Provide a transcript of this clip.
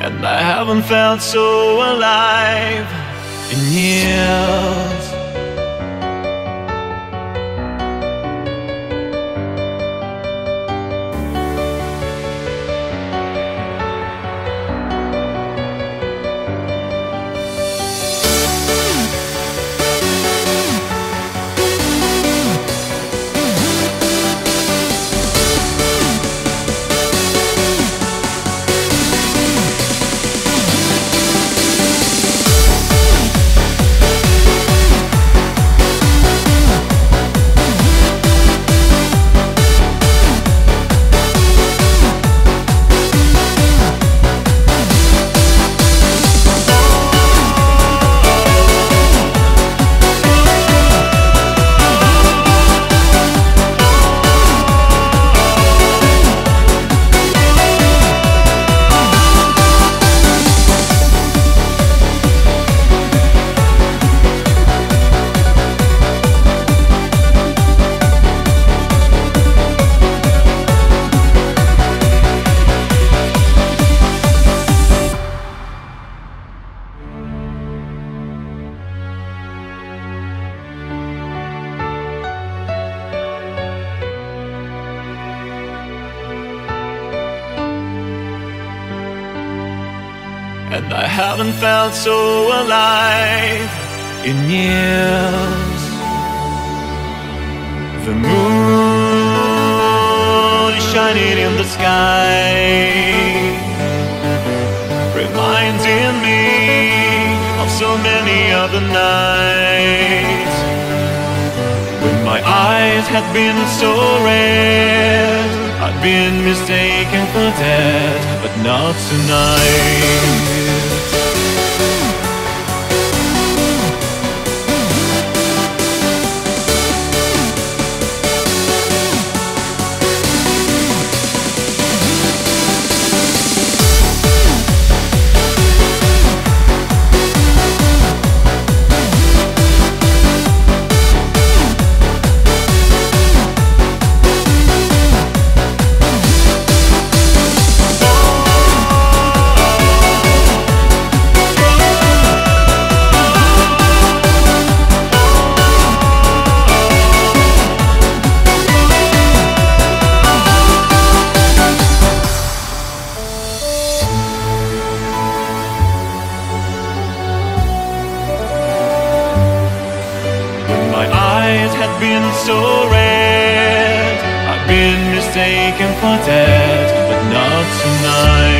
and I haven't felt so alive in years. And I haven't felt so alive in years. The moon is shining in the sky, reminding me of so many other nights when my eyes had been so red. I'd been mistaken for dead, but not tonight. Had been so red, I've been mistaken for dead, but not tonight.